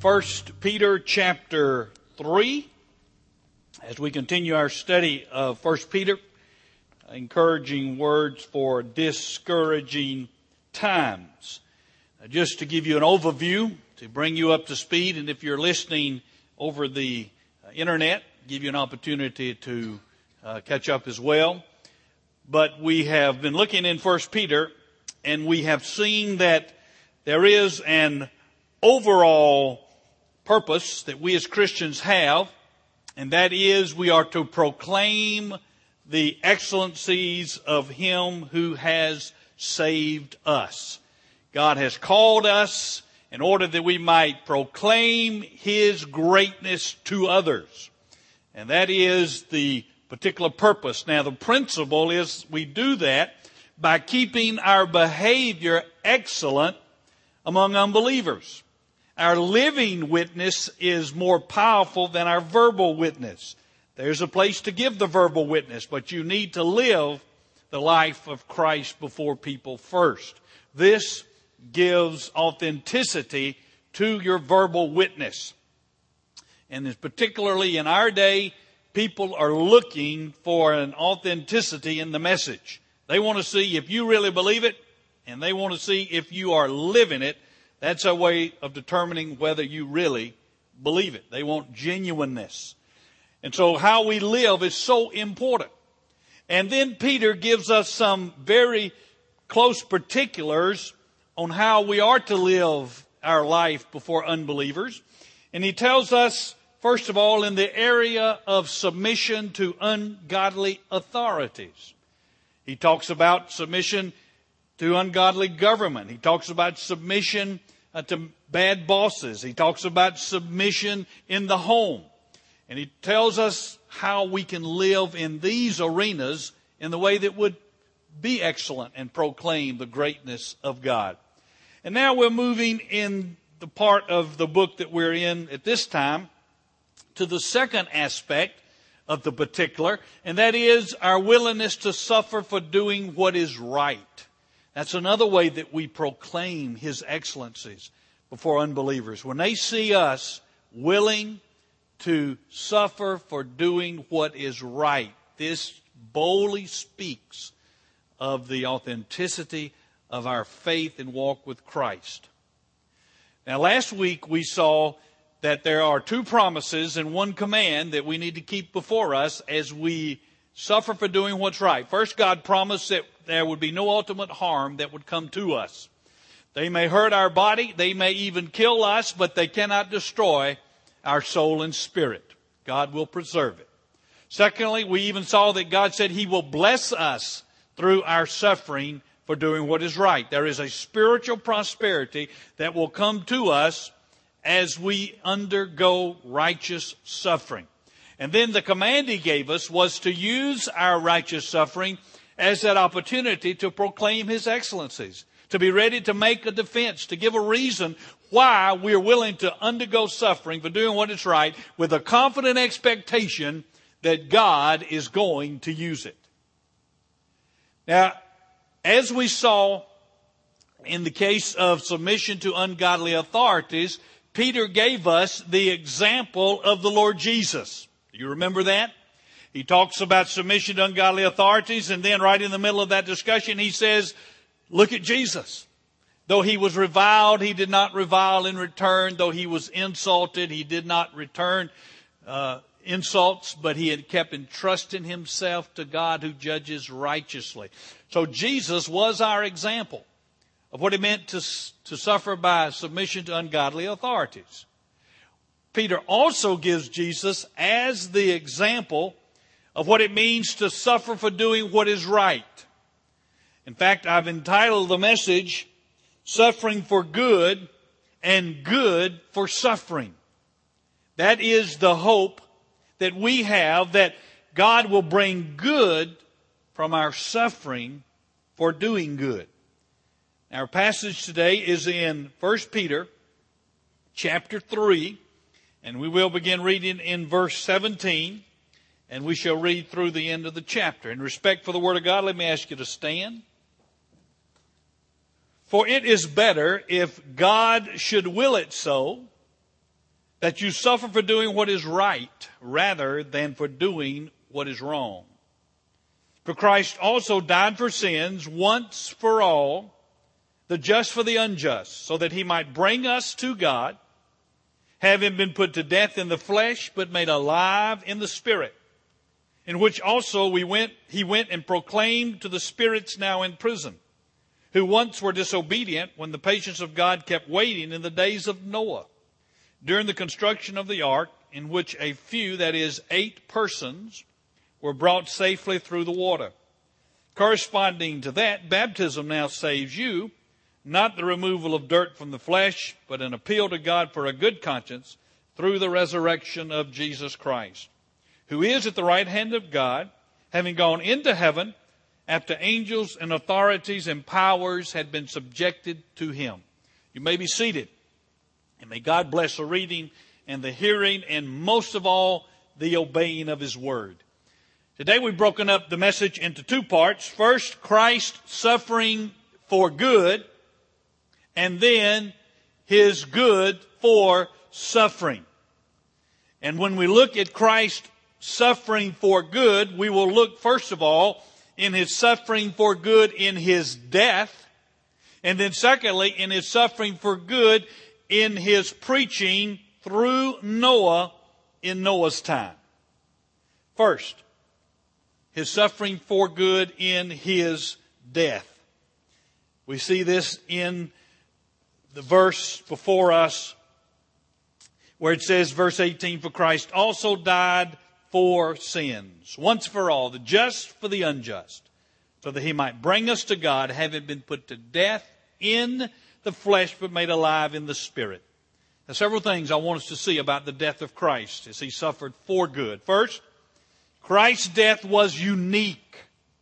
1 Peter chapter 3, as we continue our study of 1 Peter, encouraging words for discouraging times. Just to give you an overview, to bring you up to speed, and if you're listening over the internet, give you an opportunity to catch up as well. But we have been looking in 1 Peter, and we have seen that there is an overall purpose that we as Christians have, and that is we are to proclaim the excellencies of Him who has saved us. God has called us in order that we might proclaim His greatness to others. And that is the particular purpose. Now, the principle is we do that by keeping our behavior excellent among unbelievers. Our living witness is more powerful than our verbal witness. There's a place to give the verbal witness, but you need to live the life of Christ before people first. This gives authenticity to your verbal witness. And particularly in our day, people are looking for an authenticity in the message. They want to see if you really believe it, and they want to see if you are living it. That's a way of determining whether you really believe it. They want genuineness. And so how we live is so important. And then Peter gives us some very close particulars on how we are to live our life before unbelievers. And he tells us, first of all, in the area of submission to ungodly authorities. He talks about submission to ungodly government. He talks about submission to bad bosses. He talks about submission in the home. And he tells us how we can live in these arenas in the way that would be excellent and proclaim the greatness of God. And now we're moving in the part of the book that we're in at this time to the second aspect of the particular, and that is our willingness to suffer for doing what is right. That's another way that we proclaim His excellencies before unbelievers. When they see us willing to suffer for doing what is right, this boldly speaks of the authenticity of our faith and walk with Christ. Now, last week we saw that there are two promises and one command that we need to keep before us as we suffer for doing what's right. First, God promised that there would be no ultimate harm that would come to us. They may hurt our body, they may even kill us, but they cannot destroy our soul and spirit. God will preserve it. Secondly, we even saw that God said He will bless us through our suffering for doing what is right. There is a spiritual prosperity that will come to us as we undergo righteous suffering. And then the command He gave us was to use our righteous suffering as that opportunity to proclaim His excellencies, to be ready to make a defense, to give a reason why we're willing to undergo suffering for doing what is right with a confident expectation that God is going to use it. Now, as we saw in the case of submission to ungodly authorities, Peter gave us the example of the Lord Jesus. Do you remember that? He talks about submission to ungodly authorities, and then right in the middle of that discussion, he says, look at Jesus. Though He was reviled, He did not revile in return. Though He was insulted, He did not return insults, but He had kept entrusting Himself to God who judges righteously. So Jesus was our example of what it meant to suffer by submission to ungodly authorities. Peter also gives Jesus as the example of what it means to suffer for doing what is right. In fact, I've entitled the message, Suffering for Good and Good for Suffering. That is the hope that we have, that God will bring good from our suffering for doing good. Our passage today is in 1 Peter chapter 3, and we will begin reading in verse 17, and we shall read through the end of the chapter. In respect for the Word of God, let me ask you to stand. For it is better, if God should will it so, that you suffer for doing what is right rather than for doing what is wrong. For Christ also died for sins once for all, the just for the unjust, so that he might bring us to God, having been put to death in the flesh, but made alive in the Spirit, in which also he went and proclaimed to the spirits now in prison, who once were disobedient when the patience of God kept waiting in the days of Noah, during the construction of the ark, in which a few, that is, 8 persons, were brought safely through the water. Corresponding to that, baptism now saves you, not the removal of dirt from the flesh, but an appeal to God for a good conscience through the resurrection of Jesus Christ, who is at the right hand of God, having gone into heaven after angels and authorities and powers had been subjected to him. You may be seated. And may God bless the reading and the hearing and most of all the obeying of his word. Today we've broken up the message into 2 parts. First, Christ suffering for good, and then his good for suffering. And when we look at Christ suffering for good, we will look first of all in his suffering for good in his death, and then secondly in his suffering for good in his preaching through Noah in Noah's time. First, his suffering for good in his death. We see this in the verse before us where it says, verse 18, for Christ also died for sins, once for all, the just for the unjust, so that he might bring us to God, having been put to death in the flesh, but made alive in the Spirit. Now, several things I want us to see about the death of Christ as he suffered for good. First, Christ's death was unique.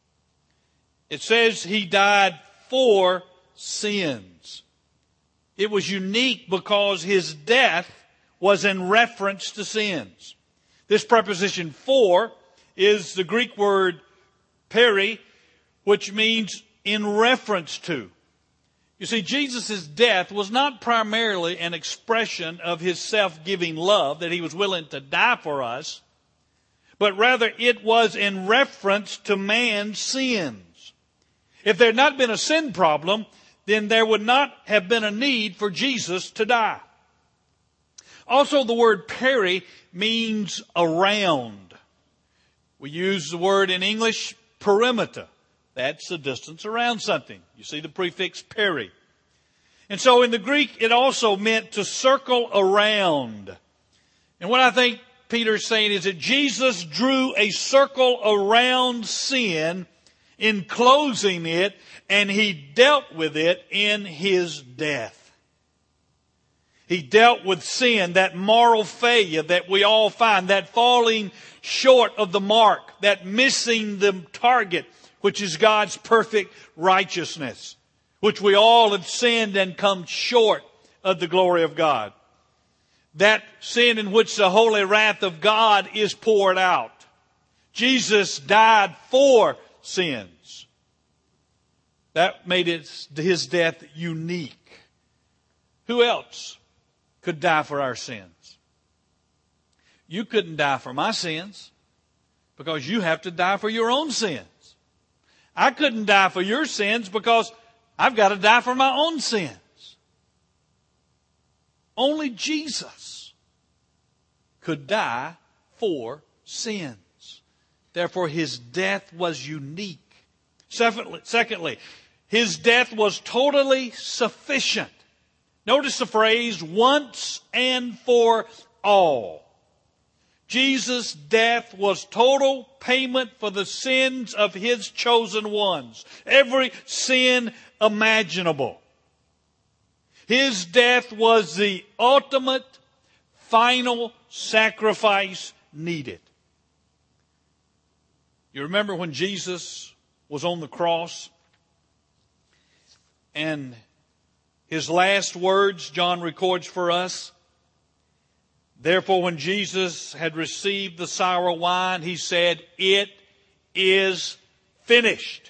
It says he died for sins. It was unique because his death was in reference to sins. This preposition for is the Greek word peri, which means in reference to. You see, Jesus' death was not primarily an expression of his self-giving love, that he was willing to die for us, but rather it was in reference to man's sins. If there had not been a sin problem, then there would not have been a need for Jesus to die. Also, the word peri means around. We use the word in English perimeter. That's the distance around something. You see the prefix peri. And so in the Greek, it also meant to circle around. And what I think Peter is saying is that Jesus drew a circle around sin, enclosing it, and he dealt with it in his death. He dealt with sin, that moral failure that we all find, that falling short of the mark, that missing the target, which is God's perfect righteousness, which we all have sinned and come short of the glory of God. That sin in which the holy wrath of God is poured out. Jesus died for sins. That made his death unique. Who else could die for our sins? You couldn't die for my sins because you have to die for your own sins. I couldn't die for your sins because I've got to die for my own sins. Only Jesus could die for sins. Therefore, his death was unique. Secondly, his death was totally sufficient. Notice the phrase, once and for all. Jesus' death was total payment for the sins of his chosen ones. Every sin imaginable. His death was the ultimate, final sacrifice needed. You remember when Jesus was on the cross and his last words, John records for us, therefore when Jesus had received the sour wine, he said, it is finished.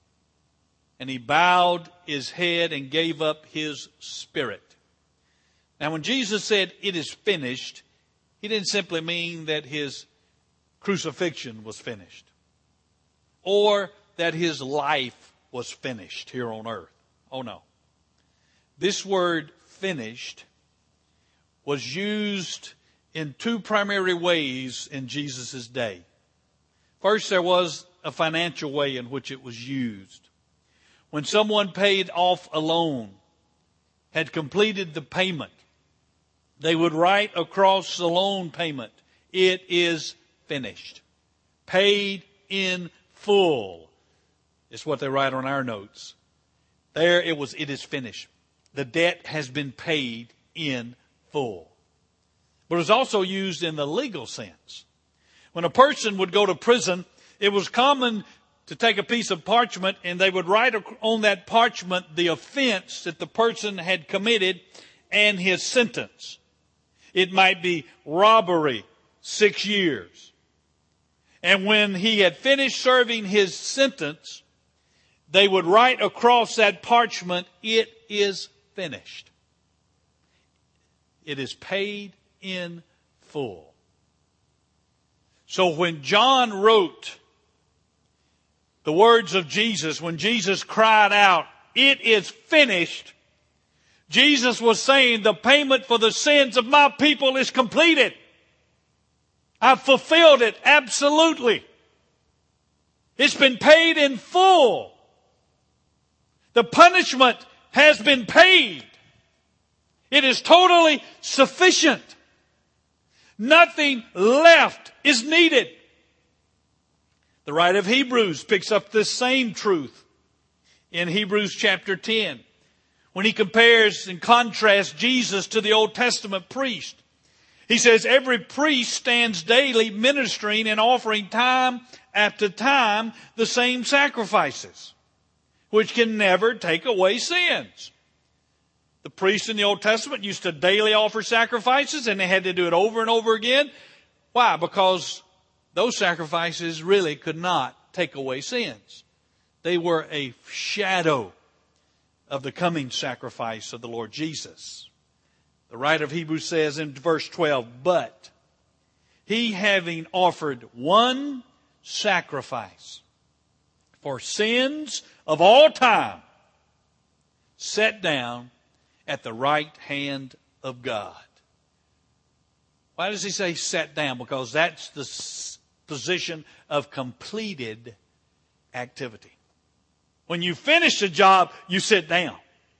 And he bowed his head and gave up his spirit. Now, when Jesus said, "It is finished," He didn't simply mean that His crucifixion was finished or that His life was finished here on earth. Oh no. This word "finished" was used in two primary ways in Jesus' day. First, there was a financial way in which it was used. When someone paid off a loan, had completed the payment, they would write across the loan payment, "It is finished." Paid in full is what they write on our notes. There it was, "It is finished." The debt has been paid in full. But it was also used in the legal sense. When a person would go to prison, it was common to take a piece of parchment and they would write on that parchment the offense that the person had committed and his sentence. It might be robbery, 6 years. And when he had finished serving his sentence, they would write across that parchment, "It is finished." It is paid in full. So when John wrote the words of Jesus, when Jesus cried out, "It is finished," Jesus was saying the payment for the sins of my people is completed. I've fulfilled it absolutely. It's been paid in full. The punishment has been paid. It is totally sufficient. Nothing left is needed. The writer of Hebrews picks up this same truth in Hebrews chapter 10 when he compares and contrasts Jesus to the Old Testament priest. He says, "Every priest stands daily ministering and offering time after time the same sacrifices, which can never take away sins." The priests in the Old Testament used to daily offer sacrifices, and they had to do it over and over again. Why? Because those sacrifices really could not take away sins. They were a shadow of the coming sacrifice of the Lord Jesus. The writer of Hebrews says in verse 12, "But he, having offered one sacrifice for sins of all time, sat down at the right hand of God." Why does he say sat down? Because that's the position of completed activity. When you finish the job, you sit down.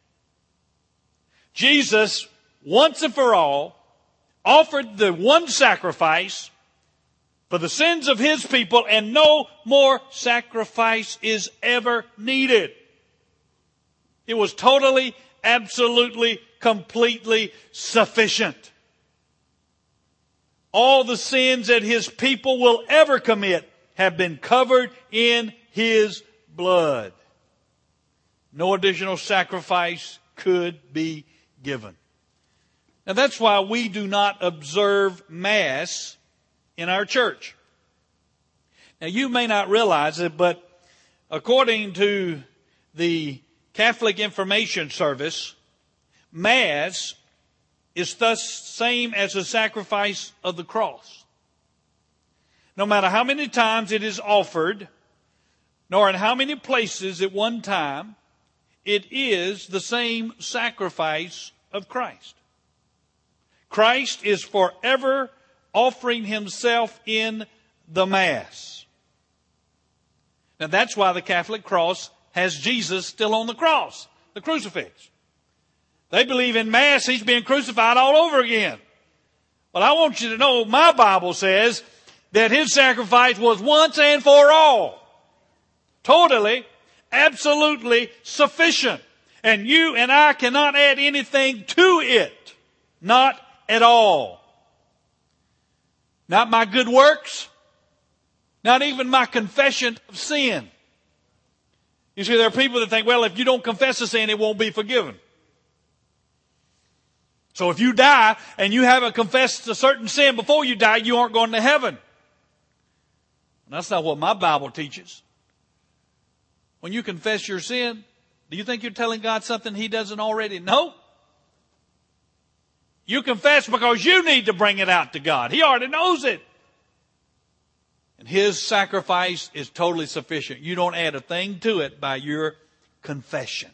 Jesus, once and for all, offered the one sacrifice for the sins of His people, and no more sacrifice is ever needed. It was totally, absolutely, completely sufficient. All the sins that His people will ever commit have been covered in His blood. No additional sacrifice could be given. Now that's why we do not observe Mass in our church. Now you may not realize it, but according to the Catholic Information Service, Mass is thus same as the sacrifice of the cross. No matter how many times it is offered, nor in how many places at one time, it is the same sacrifice of Christ. Christ is forever offering Himself in the Mass. Now that's why the Catholic cross has Jesus still on the cross, the crucifix. They believe in Mass He's being crucified all over again. Well, I want you to know my Bible says that His sacrifice was once and for all. Totally, absolutely sufficient. And you and I cannot add anything to it. Not at all. Not my good works. Not even my confession of sin. You see, there are people that think, well, if you don't confess a sin, it won't be forgiven. So if you die and you haven't confessed a certain sin before you die, you aren't going to heaven. That's not what my Bible teaches. When you confess your sin, do you think you're telling God something He doesn't already know? You confess because you need to bring it out to God. He already knows it. And His sacrifice is totally sufficient. You don't add a thing to it by your confession.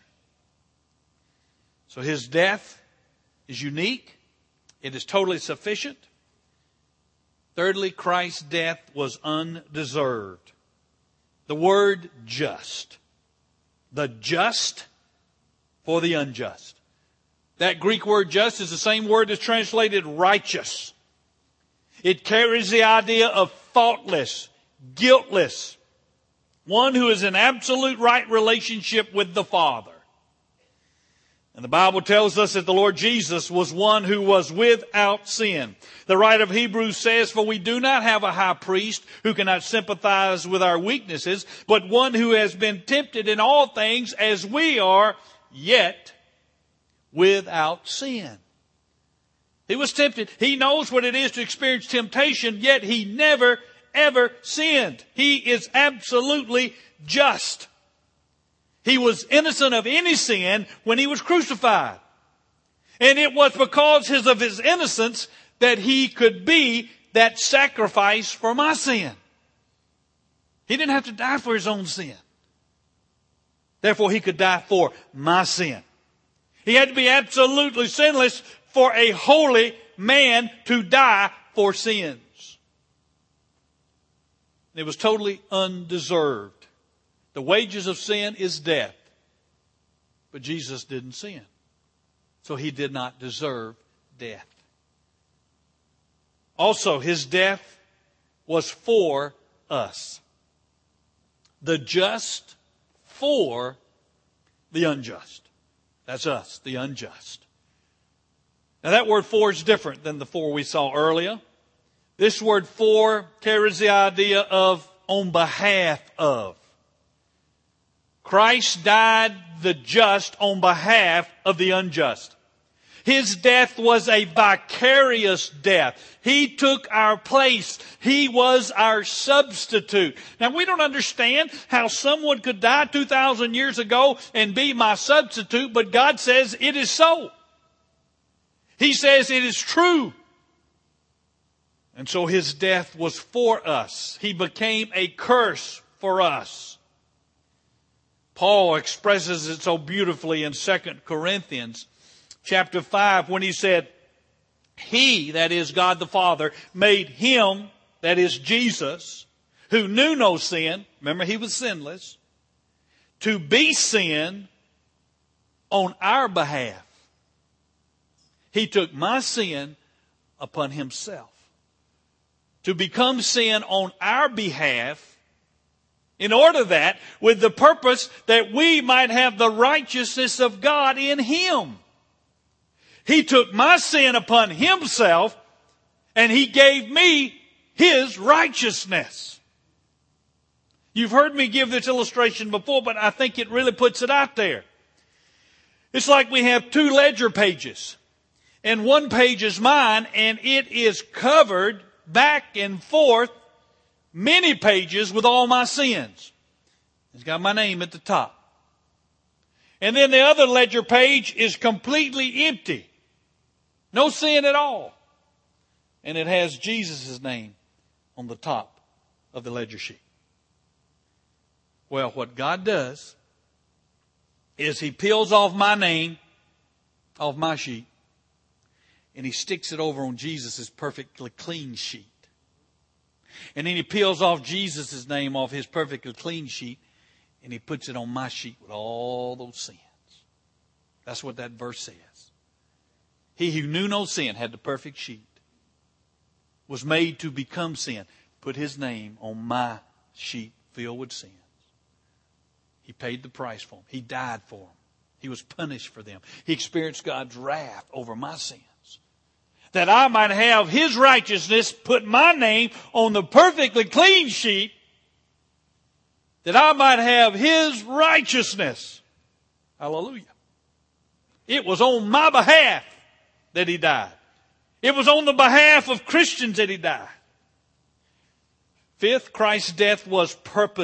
So His death is unique. It is totally sufficient. Thirdly, Christ's death was undeserved. The word just. The just for the unjust. That Greek word just is the same word that's translated righteous. It carries the idea of faultless, guiltless. One who is in absolute right relationship with the Father. And the Bible tells us that the Lord Jesus was one who was without sin. The writer of Hebrews says, "For we do not have a high priest who cannot sympathize with our weaknesses, but one who has been tempted in all things as we are, yet without sin." He was tempted. He knows what it is to experience temptation, yet He never, ever sinned. He is absolutely just. He was innocent of any sin when He was crucified. And it was because of His innocence that He could be that sacrifice for my sin. He didn't have to die for His own sin. Therefore, He could die for my sin. He had to be absolutely sinless for a holy man to die for sins. It was totally undeserved. The wages of sin is death. But Jesus didn't sin. So He did not deserve death. Also, His death was for us. The just for the unjust. That's us, the unjust. Now that word for is different than the for we saw earlier. This word for carries the idea of on behalf of. Christ died the just on behalf of the unjust. His death was a vicarious death. He took our place. He was our substitute. Now we don't understand how someone could die 2,000 years ago and be my substitute, but God says it is so. He says it is true. And so His death was for us. He became a curse for us. Paul expresses it so beautifully in 2 Corinthians chapter 5 when he said, He, that is God the Father, made Him, that is Jesus, who knew no sin, remember He was sinless, to be sin on our behalf. He took my sin upon Himself to become sin on our behalf, in order that, with the purpose that we might have the righteousness of God in Him. He took my sin upon Himself, and He gave me His righteousness. You've heard me give this illustration before, but I think it really puts it out there. It's like we have two ledger pages. And one page is mine, and it is covered back and forth many pages with all my sins. It's got my name at the top. And then the other ledger page is completely empty. No sin at all. And it has Jesus' name on the top of the ledger sheet. Well, what God does is He peels off my name off my sheet, and He sticks it over on Jesus' perfectly clean sheet. And then He peels off Jesus' name off His perfectly clean sheet, and He puts it on my sheet with all those sins. That's what that verse says. He who knew no sin had the perfect sheet, was made to become sin, put His name on my sheet filled with sins. He paid the price for them. He died for them. He was punished for them. He experienced God's wrath over my sins, that I might have His righteousness, put my name on the perfectly clean sheet, that I might have His righteousness. Hallelujah. It was on my behalf that He died. It was on the behalf of Christians that He died. Fifth, Christ's death was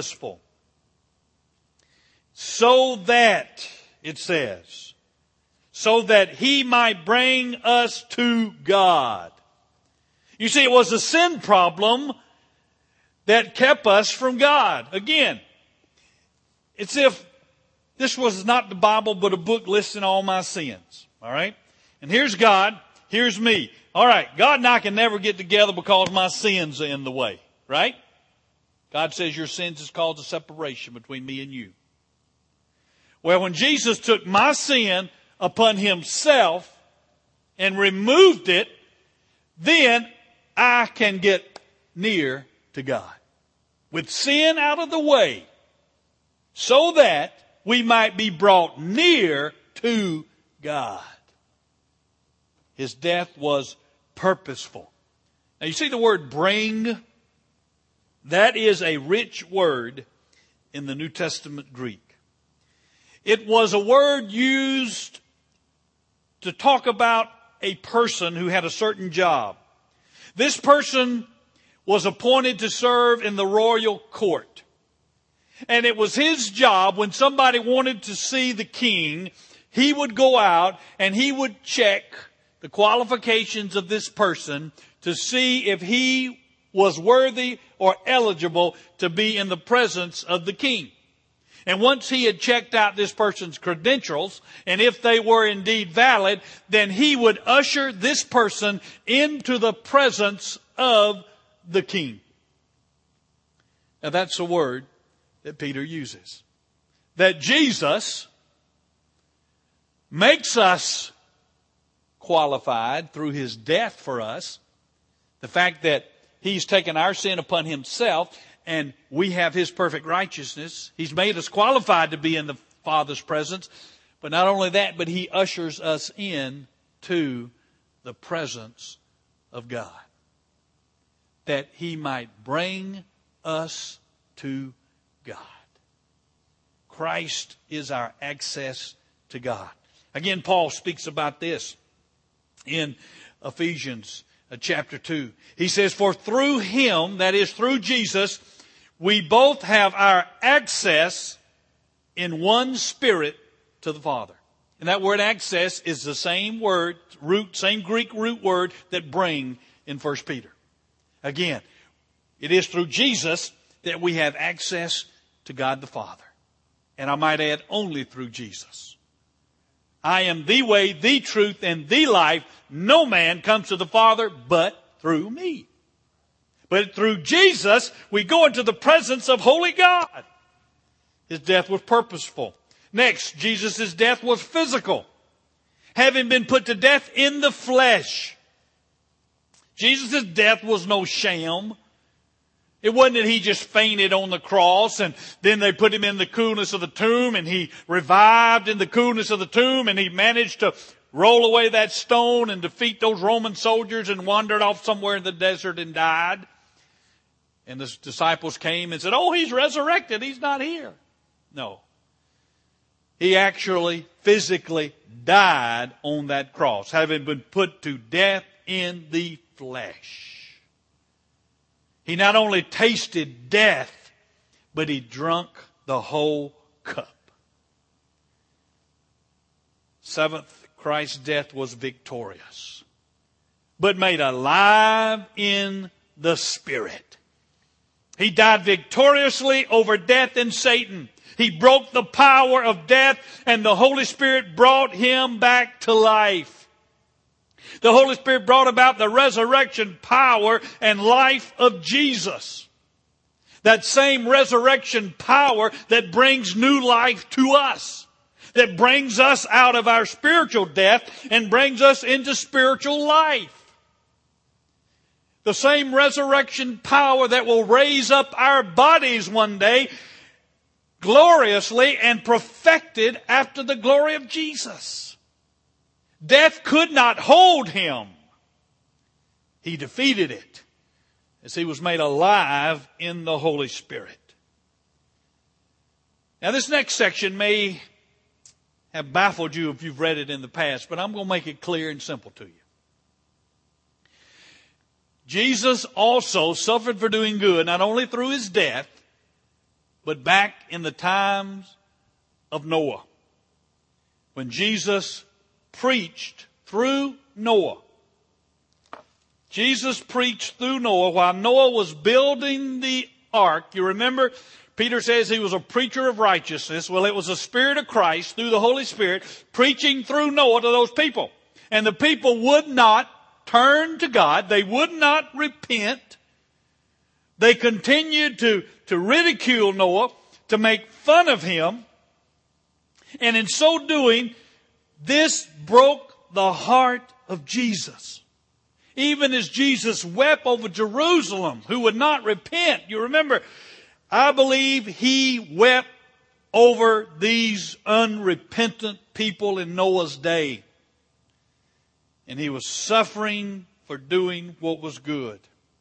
purposeful. So that, it says, so that he might bring us to God. You see, it was a sin problem that kept us from God. Again, it's if this was not the Bible but a book listing all my sins. All right? And here's God, here's me. All right, God and I can never get together because my sins are in the way. Right? God says your sins has caused a separation between me and you. Well, when Jesus took my sin upon himself and removed it, then I can get near to God. With sin out of the way, so that we might be brought near to God. His death was purposeful. Now you see the word bring? That is a rich word in the New Testament Greek. It was a word used to talk about a person who had a certain job. This person was appointed to serve in the royal court. And it was his job, when somebody wanted to see the king, he would go out and he would check the qualifications of this person to see if he was worthy or eligible to be in the presence of the king. And once he had checked out this person's credentials, and if they were indeed valid, then he would usher this person into the presence of the king. Now that's a word that Peter uses. That Jesus makes us qualified through his death for us. The fact that he's taken our sin upon himself and we have his perfect righteousness. He's made us qualified to be in the Father's presence. But not only that, but he ushers us in to the presence of God. That he might bring us to God. Christ is our access to God. Again, Paul speaks about this in Ephesians chapter 2. He says, for through him, that is through Jesus, we both have our access in one Spirit to the Father. And that word access is the same word, same Greek root word that bring in 1 Peter. Again, it is through Jesus that we have access to God the Father. And I might add, only through Jesus. I am the way, the truth, and the life. No man comes to the Father but through me. But through Jesus, we go into the presence of holy God. His death was purposeful. Next, Jesus' death was physical. Having been put to death in the flesh. Jesus' death was no sham. It wasn't that he just fainted on the cross and then they put him in the coolness of the tomb and he revived in the coolness of the tomb and he managed to roll away that stone and defeat those Roman soldiers and wandered off somewhere in the desert and died. And the disciples came and said, oh, he's resurrected. He's not here. No. He actually physically died on that cross, having been put to death in the flesh. He not only tasted death, but he drunk the whole cup. Seventh, Christ's death was victorious, but made alive in the Spirit. He died victoriously over death and Satan. He broke the power of death, and the Holy Spirit brought him back to life. The Holy Spirit brought about the resurrection power and life of Jesus. That same resurrection power that brings new life to us. That brings us out of our spiritual death and brings us into spiritual life. The same resurrection power that will raise up our bodies one day gloriously and perfected after the glory of Jesus. Death could not hold him. He defeated it as he was made alive in the Holy Spirit. Now this next section may have baffled you if you've read it in the past, but I'm going to make it clear and simple to you. Jesus also suffered for doing good, not only through his death, but back in the times of Noah, when Jesus preached through Noah. Jesus preached through Noah while Noah was building the ark. You remember, Peter says he was a preacher of righteousness. Well, it was the Spirit of Christ through the Holy Spirit preaching through Noah to those people. And the people would not turn to God. They would not repent. They continued to ridicule Noah, to make fun of him. And in so doing, this broke the heart of Jesus. Even as Jesus wept over Jerusalem, who would not repent. You remember, I believe he wept over these unrepentant people in Noah's day. And he was suffering for doing what was good.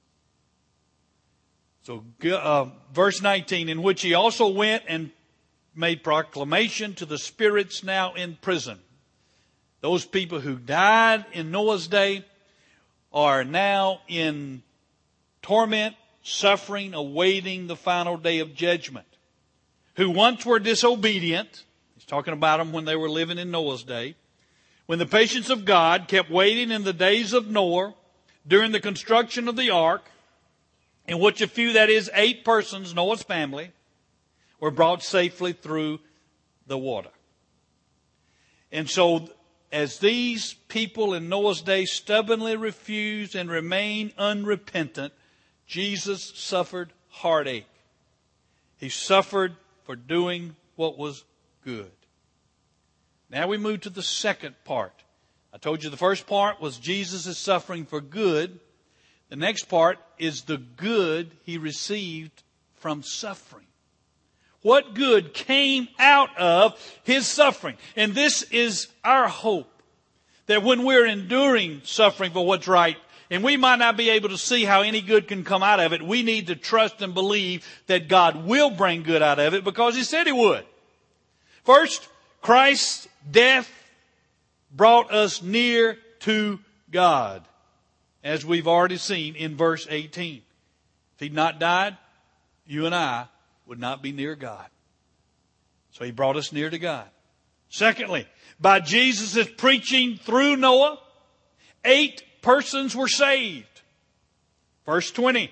So verse 19, in which he also went and made proclamation to the spirits now in prison. Those people who died in Noah's day are now in torment, suffering, awaiting the final day of judgment. Who once were disobedient. He's talking about them when they were living in Noah's day. When the patience of God kept waiting in the days of Noah during the construction of the ark, in which a few, that is 8 persons, Noah's family, were brought safely through the water. And so, as these people in Noah's day stubbornly refused and remained unrepentant, Jesus suffered heartache. He suffered for doing what was good. Now we move to the second part. I told you the first part was Jesus' suffering for good. The next part is the good he received from suffering. What good came out of his suffering? And this is our hope. That when we're enduring suffering for what's right, and we might not be able to see how any good can come out of it, we need to trust and believe that God will bring good out of it because he said he would. First, Christ's death brought us near to God, as we've already seen in verse 18. If he'd not died, you and I would not be near God. So he brought us near to God. Secondly, by Jesus' preaching through Noah, 8 persons were saved. Verse 20.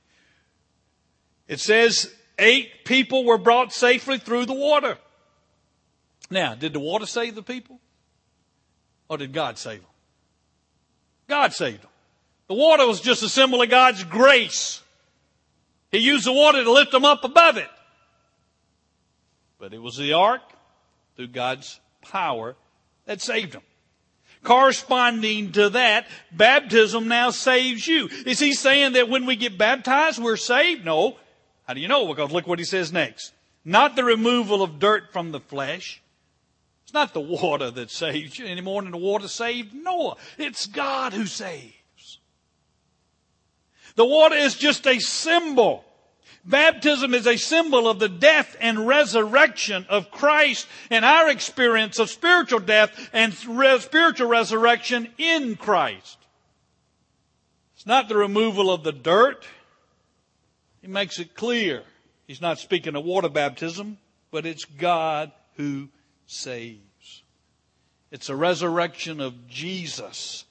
It says 8 people were brought safely through the water. Now, did the water save the people? Or did God save them? God saved them. The water was just a symbol of God's grace. He used the water to lift them up above it. But it was the ark, through God's power, that saved them. Corresponding to that, baptism now saves you. Is he saying that when we get baptized, we're saved? No. How do you know? Because look what he says next. Not the removal of dirt from the flesh. It's not the water that saves you any more than the water saved Noah. It's God who saves. The water is just a symbol. Baptism is a symbol of the death and resurrection of Christ and our experience of spiritual death and spiritual resurrection in Christ. It's not the removal of the dirt. He makes it clear. He's not speaking of water baptism, but it's God who saves. It's a resurrection of Jesus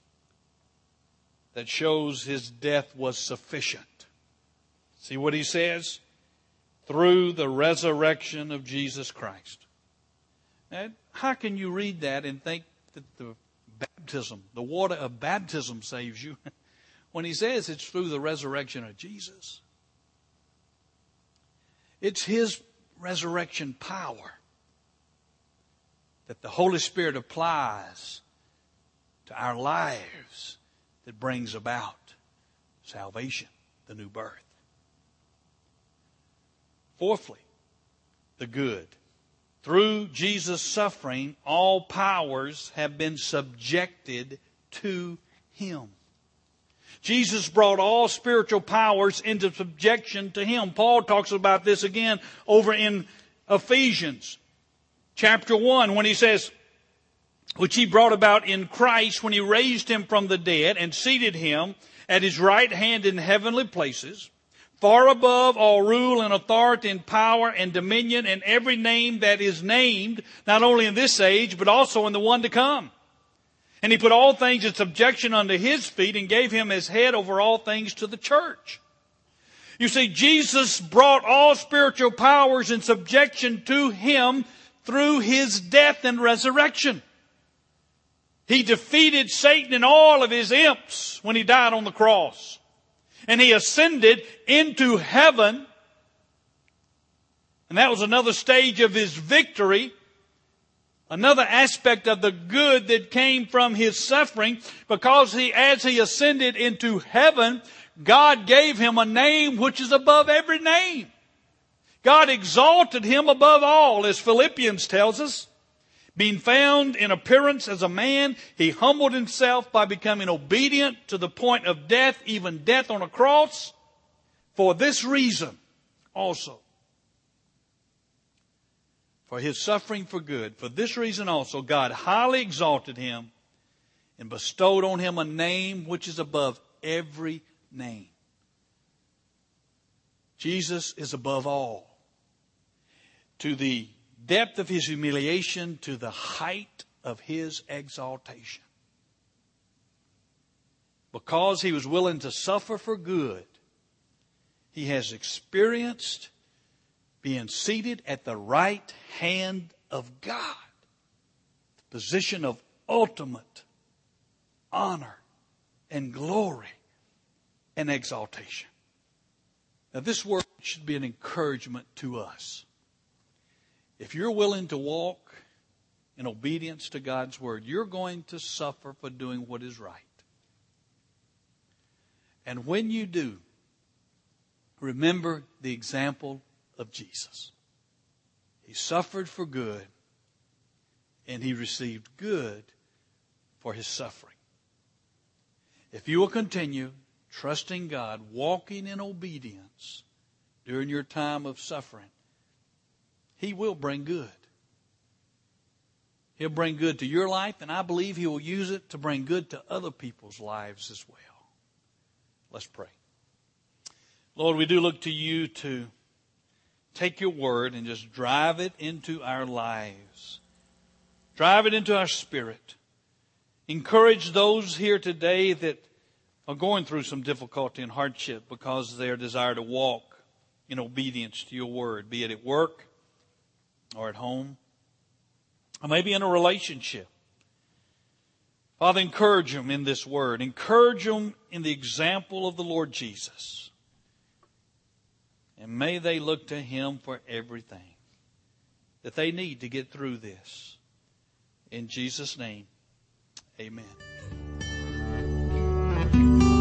that shows his death was sufficient. See what he says? Through the resurrection of Jesus Christ. Now, how can you read that and think that the baptism, the water of baptism saves you, when he says it's through the resurrection of Jesus? It's his resurrection power that the Holy Spirit applies to our lives that brings about salvation, the new birth. Fourthly, the good. Through Jesus' suffering, all powers have been subjected to him. Jesus brought all spiritual powers into subjection to him. Paul talks about this again over in Ephesians chapter 1 when he says, which he brought about in Christ when he raised him from the dead and seated him at his right hand in heavenly places, far above all rule and authority and power and dominion and every name that is named, not only in this age, but also in the one to come. And he put all things in subjection under his feet and gave him as head over all things to the church. You see, Jesus brought all spiritual powers in subjection to him through his death and resurrection. He defeated Satan and all of his imps when he died on the cross. And he ascended into heaven. And that was another stage of his victory. Another aspect of the good that came from his suffering. Because as he ascended into heaven, God gave him a name which is above every name. God exalted him above all, as Philippians tells us. Being found in appearance as a man, he humbled himself by becoming obedient to the point of death, even death on a cross. For this reason also, for his suffering for good, for this reason also, God highly exalted him and bestowed on him a name which is above every name. Jesus is above all. To the depth of his humiliation, to the height of his exaltation. Because he was willing to suffer for good, he has experienced being seated at the right hand of God. The position of ultimate honor and glory and exaltation. Now this word should be an encouragement to us. If you're willing to walk in obedience to God's word, you're going to suffer for doing what is right. And when you do, remember the example of Jesus. He suffered for good, and he received good for his suffering. If you will continue trusting God, walking in obedience during your time of suffering, he will bring good. He'll bring good to your life, and I believe he will use it to bring good to other people's lives as well. Let's pray. Lord, we do look to you to take your word and just drive it into our lives. Drive it into our spirit. Encourage those here today that are going through some difficulty and hardship because of their desire to walk in obedience to your word, be it at work, or at home, or maybe in a relationship. Father, encourage them in this word. Encourage them in the example of the Lord Jesus. And may they look to him for everything that they need to get through this. In Jesus' name, amen.